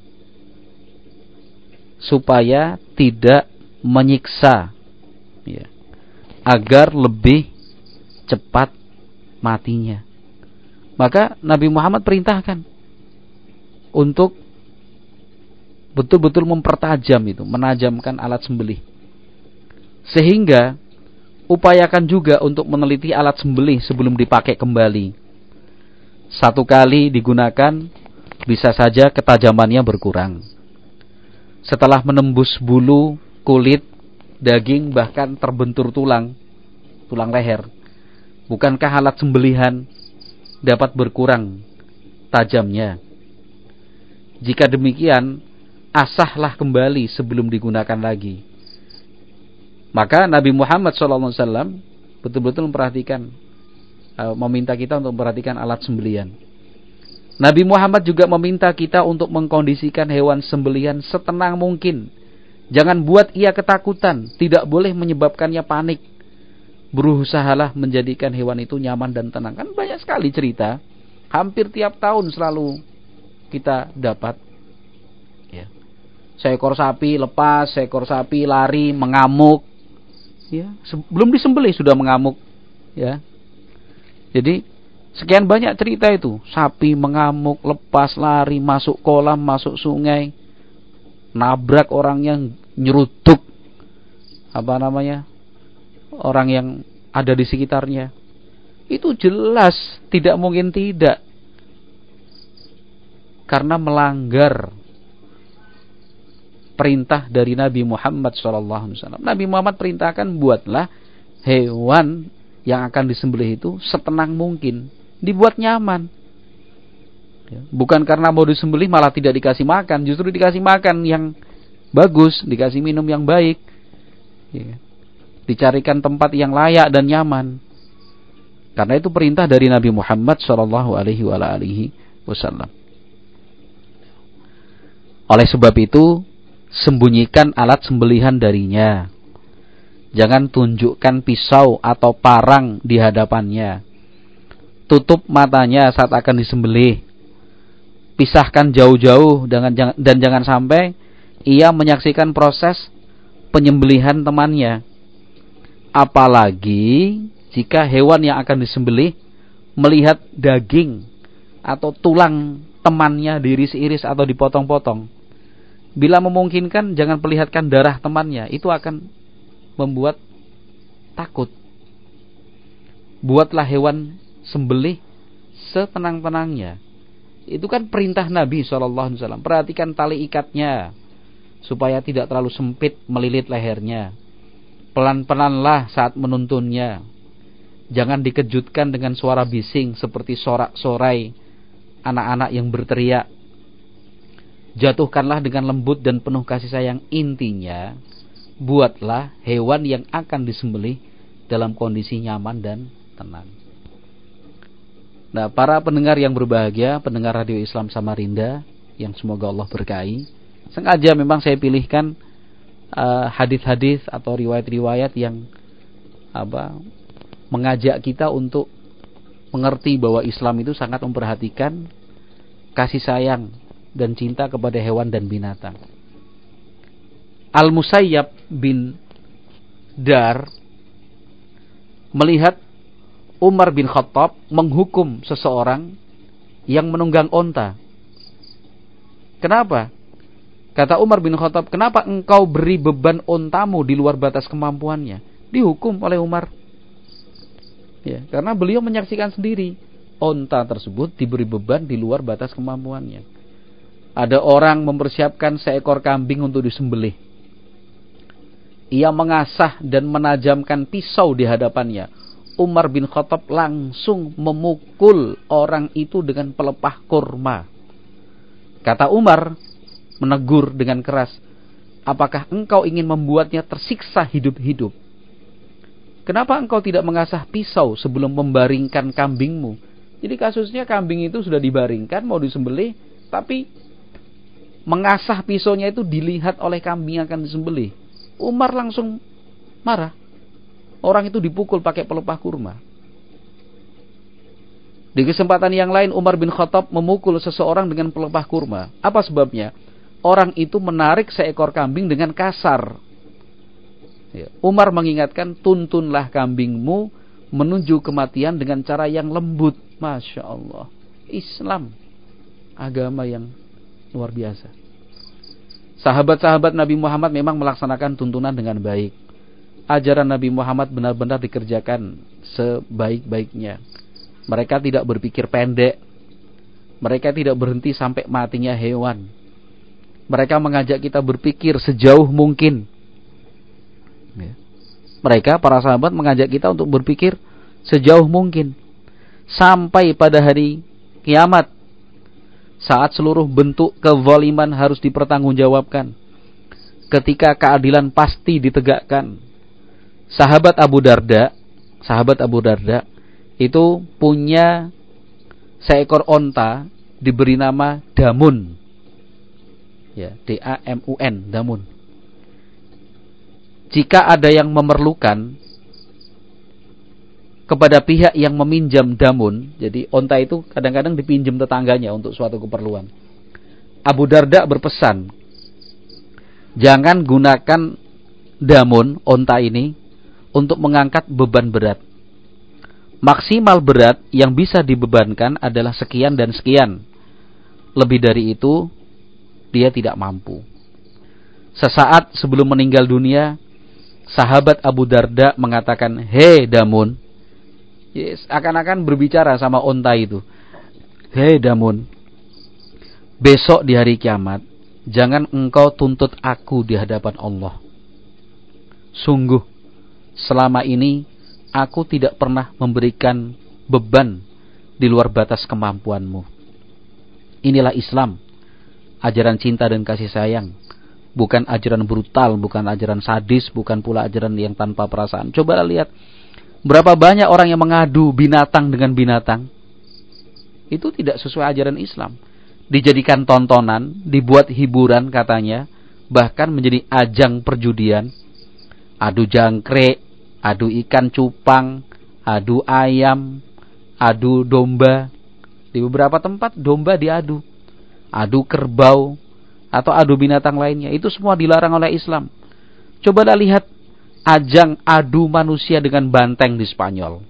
supaya tidak menyiksa, ya, agar lebih cepat matinya. Maka Nabi Muhammad perintahkan untuk betul-betul mempertajam itu, menajamkan alat sembelih. Sehingga upayakan juga untuk meneliti alat sembelih sebelum dipakai kembali. Satu kali digunakan, bisa saja ketajamannya berkurang. Setelah menembus bulu, kulit, daging, bahkan terbentur tulang, tulang leher, bukankah alat sembelihan dapat berkurang tajamnya? Jika demikian, asahlah kembali sebelum digunakan lagi. Maka Nabi Muhammad shallallahu alaihi wasallam betul-betul memperhatikan, meminta kita untuk memperhatikan alat sembelihan. Nabi Muhammad juga meminta kita untuk mengkondisikan hewan sembelihan setenang mungkin. Jangan buat ia ketakutan, tidak boleh menyebabkannya panik. Berusahalah menjadikan hewan itu nyaman dan tenang. Kan banyak sekali cerita, hampir tiap tahun selalu kita dapat. Ya. Seekor sapi lepas, seekor sapi lari mengamuk. Ya, sebelum disembelih sudah mengamuk. Ya. Jadi sekian banyak cerita itu, sapi mengamuk, lepas, lari, masuk kolam, masuk sungai, nabrak orang yang nyeruduk apa namanya orang yang ada di sekitarnya. Itu jelas tidak mungkin tidak, karena melanggar perintah dari Nabi Muhammad shallallahu alaihi wasallam. Nabi Muhammad perintahkan, buatlah hewan yang akan disembelih itu setenang mungkin, dibuat nyaman. Bukan karena mau disembelih malah tidak dikasih makan, justru dikasih makan yang bagus, dikasih minum yang baik, dicarikan tempat yang layak dan nyaman. Karena itu perintah dari Nabi Muhammad shallallahu alaihi wasallam. Oleh sebab itu, sembunyikan alat sembelihan darinya. Jangan tunjukkan pisau atau parang di hadapannya. Tutup matanya saat akan disembelih. Pisahkan jauh-jauh dan, dan jangan sampai ia menyaksikan proses penyembelihan temannya. Apalagi jika hewan yang akan disembelih melihat daging atau tulang temannya diiris-iris atau dipotong-potong. Bila memungkinkan, jangan perlihatkan darah temannya. Itu akan membuat takut. Buatlah hewan sembelih setenang-tenangnya. Itu kan perintah Nabi shallallahu alaihi wasallam. Perhatikan tali ikatnya supaya tidak terlalu sempit melilit lehernya. Pelan-pelanlah saat menuntunnya. Jangan dikejutkan dengan suara bising seperti sorak-sorai anak-anak yang berteriak. Jatuhkanlah dengan lembut dan penuh kasih sayang. Intinya, buatlah hewan yang akan disembelih dalam kondisi nyaman dan tenang. Nah, para pendengar yang berbahagia, pendengar Radio Islam Samarinda yang semoga Allah berkahi, sengaja memang saya pilihkan uh, hadis-hadis atau riwayat-riwayat yang apa mengajak kita untuk mengerti bahwa Islam itu sangat memperhatikan kasih sayang dan cinta kepada hewan dan binatang. Al-Musayyab bin Dar melihat Umar bin Khattab menghukum seseorang yang menunggang onta. Kenapa? Kata Umar bin Khattab, kenapa engkau beri beban ontamu di luar batas kemampuannya? Dihukum oleh Umar. Ya, karena beliau menyaksikan sendiri onta tersebut diberi beban di luar batas kemampuannya. Ada orang mempersiapkan seekor kambing untuk disembelih. Ia mengasah dan menajamkan pisau di hadapannya. Umar bin Khattab langsung memukul orang itu dengan pelepah kurma. Kata Umar, menegur dengan keras, apakah engkau ingin membuatnya tersiksa hidup-hidup? Kenapa engkau tidak mengasah pisau sebelum membaringkan kambingmu? Jadi kasusnya kambing itu sudah dibaringkan, mau disembelih, tapi mengasah pisaunya itu dilihat oleh kambing yang akan disembelih. Umar langsung marah. Orang itu dipukul pakai pelepah kurma. Di kesempatan yang lain Umar bin Khattab memukul seseorang dengan pelepah kurma. Apa sebabnya? Orang itu menarik seekor kambing dengan kasar. Ya. Umar mengingatkan, tuntunlah kambingmu menuju kematian dengan cara yang lembut. Masya Allah. Islam, agama yang luar biasa. Sahabat-sahabat Nabi Muhammad memang melaksanakan tuntunan dengan baik. Ajaran Nabi Muhammad benar-benar dikerjakan sebaik-baiknya. Mereka tidak berpikir pendek. Mereka tidak berhenti sampai matinya hewan. Mereka mengajak kita berpikir sejauh mungkin. Mereka, para sahabat, mengajak kita untuk berpikir sejauh mungkin. Sampai pada hari kiamat, saat seluruh bentuk kezaliman harus dipertanggungjawabkan. Ketika keadilan pasti ditegakkan. Sahabat Abu Darda, sahabat Abu Darda itu punya seekor onta diberi nama Damun. Ya, D A M U N, Damun. Jika ada yang memerlukan kepada pihak yang meminjam Damun, jadi onta itu kadang-kadang dipinjam tetangganya untuk suatu keperluan. Abu Darda berpesan, jangan gunakan Damun, onta ini, untuk mengangkat beban berat. Maksimal berat yang bisa dibebankan adalah sekian dan sekian. Lebih dari itu, dia tidak mampu. Sesaat sebelum meninggal dunia, sahabat Abu Darda mengatakan, hei Damun. Yes, akan-akan berbicara sama onta itu. Hei Damun, besok di hari kiamat, jangan engkau tuntut aku di hadapan Allah. Sungguh, selama ini aku tidak pernah memberikan beban di luar batas kemampuanmu. Inilah Islam, ajaran cinta dan kasih sayang, bukan ajaran brutal, bukan ajaran sadis, bukan pula ajaran yang tanpa perasaan. Coba lihat berapa banyak orang yang mengadu binatang dengan binatang. Itu tidak sesuai ajaran Islam. Dijadikan tontonan, dibuat hiburan katanya, bahkan menjadi ajang perjudian. Adu jangkrik, adu ikan cupang, adu ayam, adu domba. Di beberapa tempat domba diadu, adu kerbau, atau adu binatang lainnya. Itu semua dilarang oleh Islam. Cobalah lihat ajang adu manusia dengan banteng di Spanyol.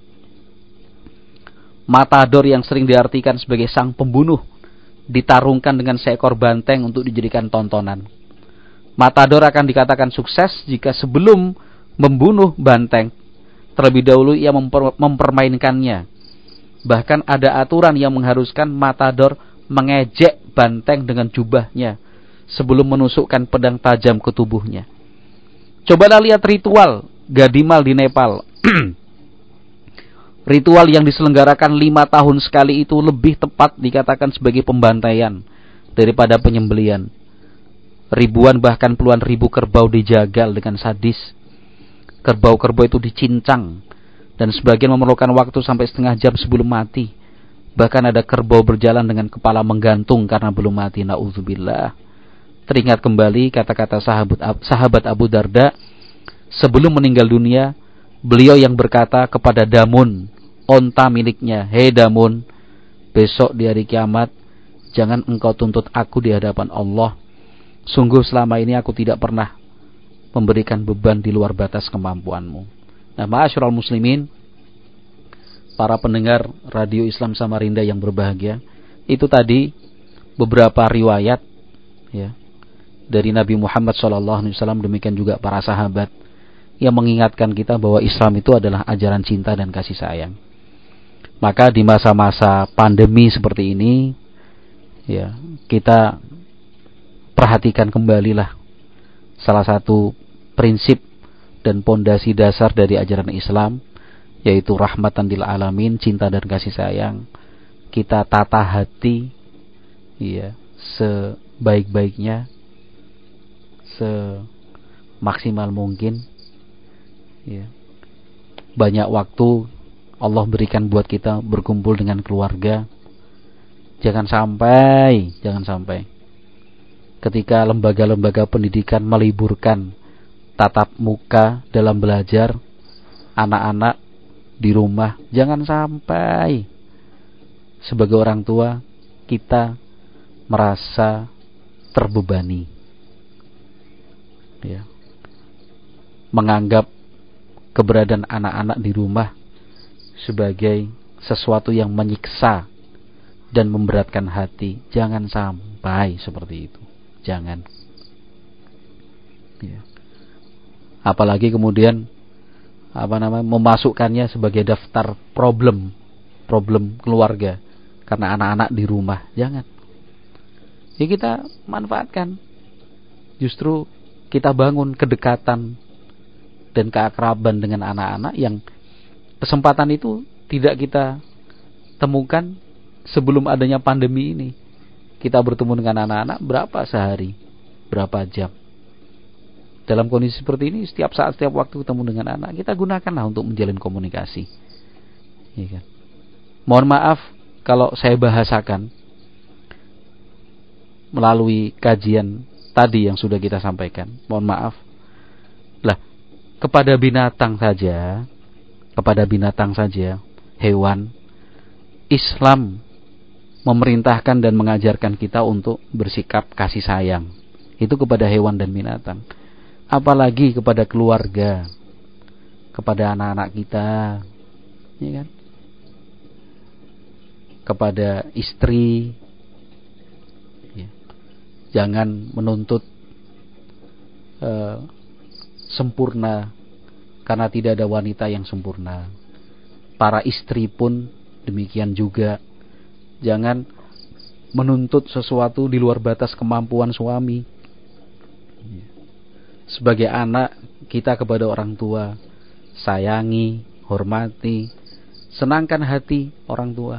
Matador yang sering diartikan sebagai sang pembunuh ditarungkan dengan seekor banteng untuk dijadikan tontonan. Matador akan dikatakan sukses jika sebelum membunuh banteng, terlebih dahulu ia memper, mempermainkannya. Bahkan ada aturan yang mengharuskan matador mengejek banteng dengan jubahnya sebelum menusukkan pedang tajam ke tubuhnya. Cobalah lihat ritual Gadimal di Nepal. Ritual yang diselenggarakan lima tahun sekali itu lebih tepat dikatakan sebagai pembantaian daripada penyembelian. Ribuan bahkan puluhan ribu kerbau dijagal dengan sadis. Kerbau-kerbau itu dicincang dan sebagian memerlukan waktu sampai setengah jam sebelum mati. Bahkan ada kerbau berjalan dengan kepala menggantung karena belum mati. Na'udzubillah. Teringat kembali kata-kata sahabat, sahabat Abu Darda sebelum meninggal dunia, Beliau yang berkata kepada Damun, onta miliknya, "Hei Damun, besok di hari kiamat jangan engkau tuntut aku di hadapan Allah. Sungguh selama ini aku tidak pernah memberikan beban di luar batas kemampuanmu." Nah, ma'asyiral muslimin, para pendengar Radio Islam Samarinda yang berbahagia, itu tadi beberapa riwayat ya dari Nabi Muhammad shallallahu alaihi wasallam, demikian juga para sahabat yang mengingatkan kita bahwa Islam itu adalah ajaran cinta dan kasih sayang. Maka di masa-masa pandemi seperti ini, ya, kita perhatikan kembalilah salah satu prinsip dan pondasi dasar dari ajaran Islam, yaitu rahmatan lil alamin, cinta dan kasih sayang. Kita tata hati, ya, sebaik-baiknya, semaksimal mungkin. Ya. Banyak waktu Allah berikan buat kita berkumpul dengan keluarga. Jangan sampai, jangan sampai ketika lembaga-lembaga pendidikan meliburkan tatap muka dalam belajar anak-anak di rumah, jangan sampai sebagai orang tua kita merasa terbebani, ya, menganggap keberadaan anak-anak di rumah sebagai sesuatu yang menyiksa dan memberatkan hati. Jangan sampai seperti itu. Jangan. Ya. Apalagi kemudian apa namanya memasukkannya sebagai daftar problem, problem keluarga karena anak-anak di rumah. Jangan. Ya, kita manfaatkan. Justru kita bangun kedekatan dan keakraban dengan anak-anak yang kesempatan itu tidak kita temukan sebelum adanya pandemi ini. Kita bertemu dengan anak-anak berapa sehari, berapa jam. Dalam kondisi seperti ini, setiap saat, setiap waktu ketemu dengan anak, kita gunakanlah untuk menjalin komunikasi. Ya kan? Mohon maaf kalau saya bahasakan melalui kajian tadi yang sudah kita sampaikan. Mohon maaf. Lah, kepada binatang saja, kepada binatang saja, hewan, Islam memerintahkan dan mengajarkan kita untuk bersikap kasih sayang. Itu kepada hewan dan binatang. Apalagi kepada keluarga, kepada anak-anak kita, ya kan? Kepada istri, ya. Jangan menuntut uh, sempurna, karena tidak ada wanita yang sempurna. Para istri pun demikian juga. Jangan menuntut sesuatu di luar batas kemampuan suami. Sebagai anak, kita kepada orang tua sayangi, hormati, senangkan hati orang tua.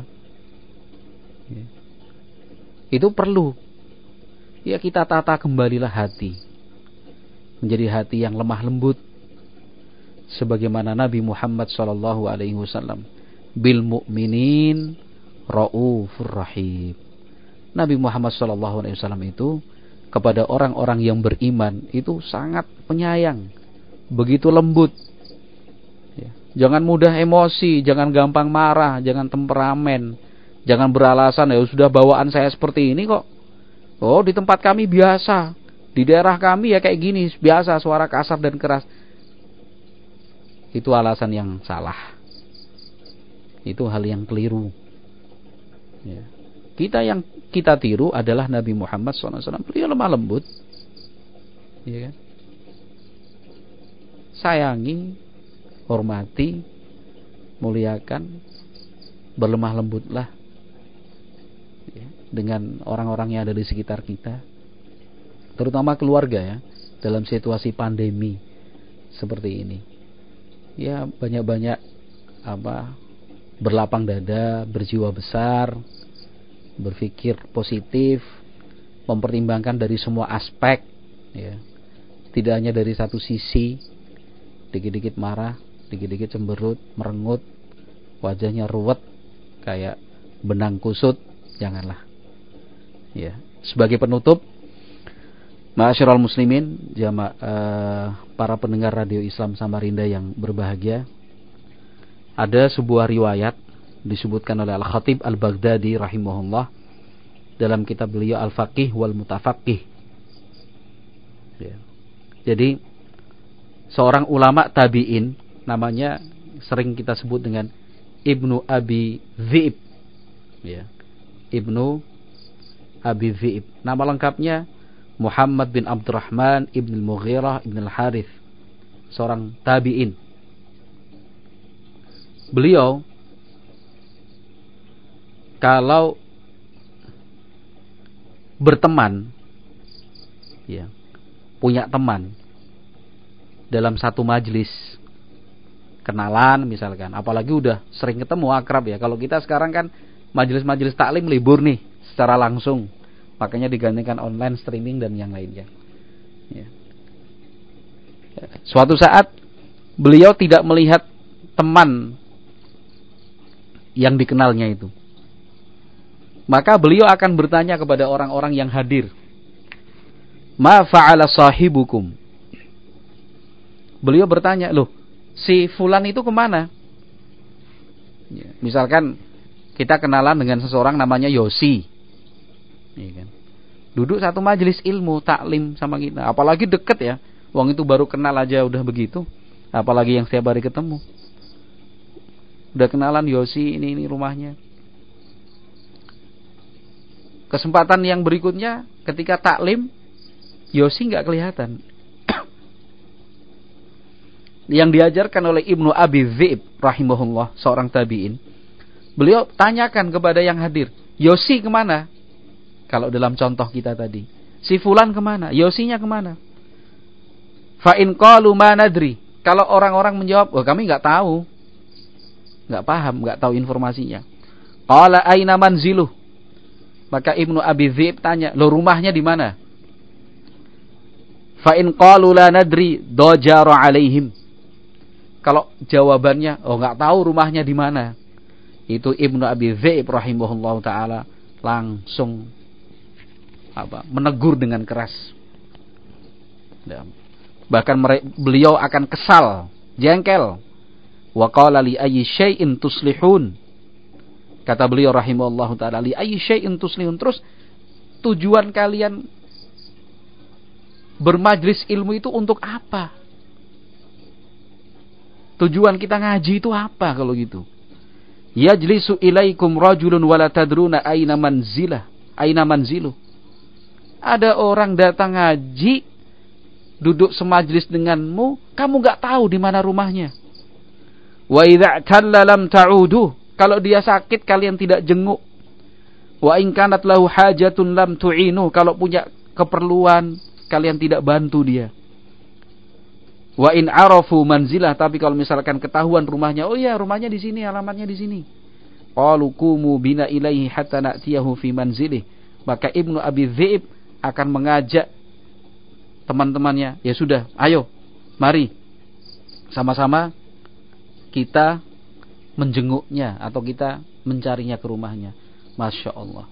Itu perlu. Ya, kita tata kembalilah hati menjadi hati yang lemah lembut, sebagaimana Nabi Muhammad shallallahu alaihi wasallam, bil mu'minin raufur rahim. Nabi Muhammad shallallahu alaihi wasallam itu kepada orang-orang yang beriman itu sangat penyayang, begitu lembut. Ya. Jangan mudah emosi, jangan gampang marah, jangan temperamen, jangan beralasan, ya sudah bawaan saya seperti ini kok. Oh, di tempat kami biasa, di daerah kami ya kayak gini, biasa suara kasar dan keras. Itu alasan yang salah. Itu hal yang keliru. Ya. Kita yang kita tiru adalah Nabi Muhammad shallallahu alaihi wasallam. Beliau lemah lembut, ya kan? Sayangi, hormati, muliakan, berlemah lembutlah, ya, dengan orang-orang yang ada di sekitar kita, terutama keluarga, ya, dalam situasi pandemi seperti ini. Ya, banyak-banyak apa berlapang dada, berjiwa besar, berpikir positif, mempertimbangkan dari semua aspek, ya. Tidak hanya dari satu sisi, dikit-dikit marah, dikit-dikit cemberut, merengut, wajahnya ruwet kayak benang kusut, janganlah. Ya, sebagai penutup, Ma'asyiral muslimin, jama uh, para pendengar Radio Islam Samarinda yang berbahagia. Ada sebuah riwayat disebutkan oleh Al-Khatib Al-Baghdadi rahimahullah dalam kitab beliau Al-Faqih wal Mutafaqih. Ya. Jadi seorang ulama tabi'in namanya sering kita sebut dengan Ibnu Abi Dhi'ib. Ya. Ibnu Abi Dhi'ib. Nama lengkapnya Muhammad bin Abdurrahman ibn al-Mughirah ibn al-Harith, seorang tabi'in. Beliau kalau berteman, ya, punya teman dalam satu majelis, kenalan misalkan, apalagi udah sering ketemu, akrab ya. Kalau kita sekarang kan majelis-majelis taklim libur nih secara langsung, makanya digantikan online, streaming dan yang lainnya. Ya. Suatu saat beliau tidak melihat teman yang dikenalnya itu, maka beliau akan bertanya kepada orang-orang yang hadir, ma fa'ala sahibukum. Beliau bertanya, loh, si fulan itu kemana? Ya. Misalkan kita kenalan dengan seseorang namanya Yosi, ya kan? Duduk satu majelis ilmu taklim sama kita, apalagi deket ya, wong itu baru kenal aja udah begitu, apalagi yang setiap hari ketemu. Udah kenalan, Yosi ini ini rumahnya. Kesempatan yang berikutnya ketika taklim, Yosi nggak kelihatan. Yang diajarkan oleh Ibnu Abi Dhi'ib rahimahullah, seorang tabi'in, beliau tanyakan kepada yang hadir, Yosi kemana? Kalau dalam contoh kita tadi, si fulan kemana? Yosinya kemana? Fa in qalu ma nadri. Kalau orang-orang menjawab, oh kami nggak tahu, nggak paham, nggak tahu informasinya. Qala aina manziluh. Maka Ibnu Abi Dhi'ib tanya, lo rumahnya di mana? Fa in qalu la nadri dajara alaihim. Kalau jawabannya, oh nggak tahu rumahnya di mana, itu Ibnu Abi Dhi'ib rahimahullah taala langsung apa, menegur dengan keras. Bahkan beliau akan kesal, jengkel. Wa qala li ayyi syai'in tuslihun. Kata beliau rahimahullah taala, li ayyi syai'in tuslihun. Terus tujuan kalian bermajlis ilmu itu untuk apa? Tujuan kita ngaji itu apa kalau gitu? Yajlisu ilaikum rajulun wala tadruna aina manzilah, aina manziluh. Ada orang datang ngaji, duduk semajlis denganmu, kamu nggak tahu di mana rumahnya. Wa idza talla lam ta'udu. Kalau dia sakit kalian tidak jenguk. Wa in kanat lahu hajatun lam tu'inu. Kalau punya keperluan kalian tidak bantu dia. Wa in arafu manzilah, tapi kalau misalkan ketahuan rumahnya, oh ya rumahnya di sini, alamatnya di sini. Qalu qumu bina ilaihi hatta na'tiyahu fi manzilih. Maka Ibnu Abi Dhi'ib akan mengajak teman-temannya, ya sudah, ayo, mari sama-sama kita menjenguknya atau kita mencarinya ke rumahnya. Masya Allah.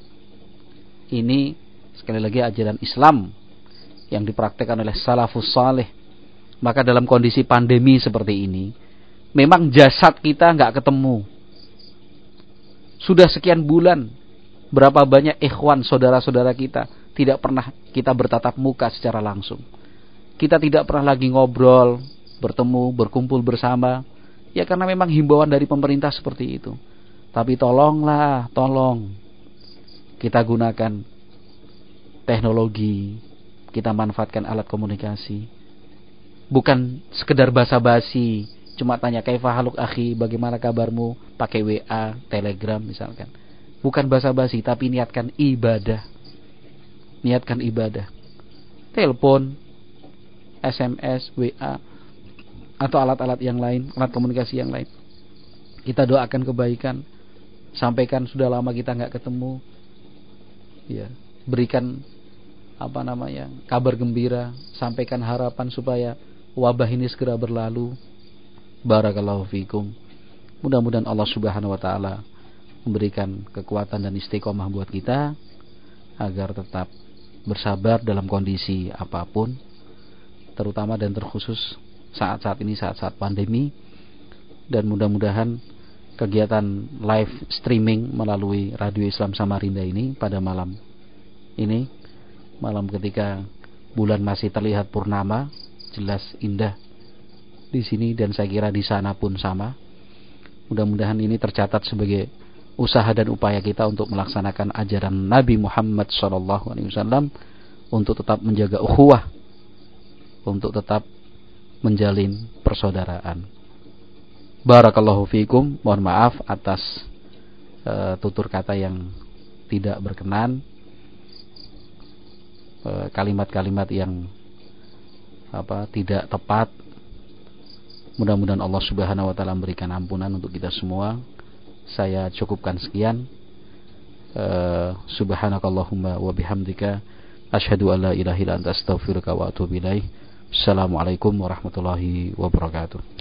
Ini sekali lagi ajaran Islam yang dipraktekkan oleh salafus saleh. Maka dalam kondisi pandemi seperti ini, memang jasad kita nggak ketemu. Sudah sekian bulan, berapa banyak ikhwan saudara-saudara kita tidak pernah kita bertatap muka secara langsung. Kita tidak pernah lagi ngobrol, bertemu, berkumpul bersama. Ya karena memang himbauan dari pemerintah seperti itu. Tapi tolonglah, tolong kita gunakan teknologi, kita manfaatkan alat komunikasi. Bukan sekedar basa-basi, cuma tanya kaifa haluk akhi, bagaimana kabarmu, pakai W A, Telegram misalkan. Bukan basa-basi, tapi niatkan ibadah. Niatkan ibadah. Telepon, S M S, W A, atau alat-alat yang lain, alat komunikasi yang lain. Kita doakan kebaikan. Sampaikan sudah lama kita nggak ketemu. Ya, berikan apa namanya, kabar gembira. Sampaikan harapan supaya wabah ini segera berlalu. Barakallahu fikum. Mudah-mudahan Allah Subhanahu wa taala memberikan kekuatan dan istiqomah buat kita agar tetap bersabar dalam kondisi apapun, terutama dan terkhusus saat-saat ini, saat-saat pandemi. Dan mudah-mudahan kegiatan live streaming melalui Radio Islam Samarinda ini pada malam ini, malam ketika bulan masih terlihat purnama, jelas indah di sini dan saya kira di sana pun sama. Mudah-mudahan ini tercatat sebagai usaha dan upaya kita untuk melaksanakan ajaran Nabi Muhammad shallallahu alaihi wasallam untuk tetap menjaga ukhuwah, untuk tetap menjalin persaudaraan. Barakallahu fiikum. Mohon maaf atas uh, tutur kata yang tidak berkenan, uh, kalimat-kalimat yang apa tidak tepat. Mudah-mudahan Allah Subhanahu wa taala memberikan ampunan untuk kita semua. Saya cukupkan sekian. Uh, Subhanakallahumma wa bihamdika asyhadu an la ilaha illa anta astaghfiruka wa atubu ilaik. Assalamualaikum warahmatullahi wabarakatuh.